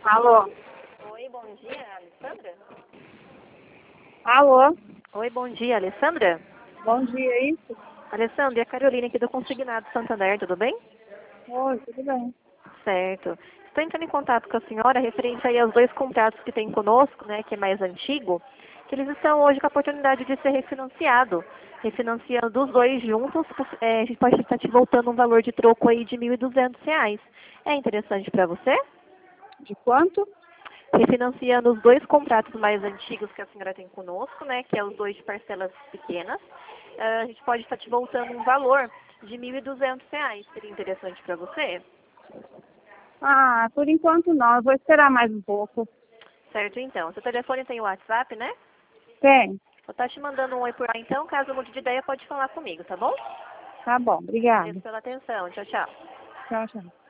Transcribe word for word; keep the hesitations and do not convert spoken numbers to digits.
Alô? Oi, bom dia, Alessandra? Alô? Oi, bom dia, Alessandra? Bom dia, é isso? Alessandra, é a Carolina aqui do Consignado Santander, tudo bem? Oi, tudo bem. Certo. Estou entrando em contato com a senhora referente aí aos dois contratos que tem conosco, né, que é mais antigo, que eles estão hoje com a oportunidade de ser refinanciado. Refinanciando os dois juntos, é, a gente pode estar te voltando um valor de troco aí de mil e duzentos reais. É interessante para você? De quanto? Refinanciando os dois contratos mais antigos que a senhora tem conosco, né, que é os dois de parcelas pequenas, eh, a gente pode estar te voltando um valor de mil e duzentos reais. Seria interessante para você? Ah, por enquanto não. Eu vou esperar mais um pouco. Certo, então. Seu telefone tem o WhatsApp, né? Tem? Vou estar te mandando um oi por lá, então. Caso mude de ideia, pode falar comigo, tá bom? Tá bom, Agradeço obrigada. pela atenção. Tchau, tchau. Tchau, tchau.